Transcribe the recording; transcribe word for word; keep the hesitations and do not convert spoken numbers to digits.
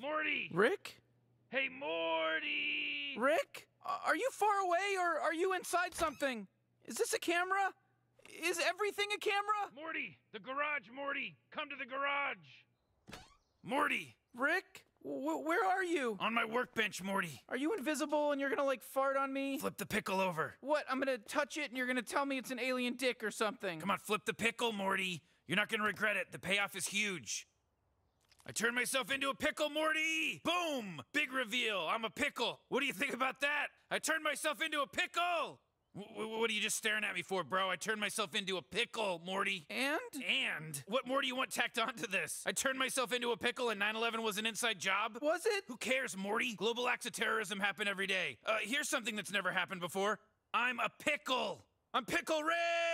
Morty! Rick? Hey, Morty! Rick? Are you far away or are you inside something? Is this a camera? Is everything a camera? Morty! The garage, Morty! Come to the garage! Morty! Rick? W where are you? On my workbench, Morty. Are you invisible and you're gonna like fart on me? Flip the pickle over. What? I'm gonna touch it and you're gonna tell me it's an alien dick or something. Come on, flip the pickle, Morty. You're not gonna regret it. The payoff is huge. I turned myself into a pickle, Morty! Boom! Big reveal. I'm a pickle. What do you think about that? I turned myself into a pickle! W what are you just staring at me for, bro? I turned myself into a pickle, Morty. And? And? What more do you want tacked onto this? I turned myself into a pickle and nine eleven was an inside job? Was it? Who cares, Morty? Global acts of terrorism happen every day. Uh, here's something that's never happened before. I'm a pickle. I'm Pickle Rick!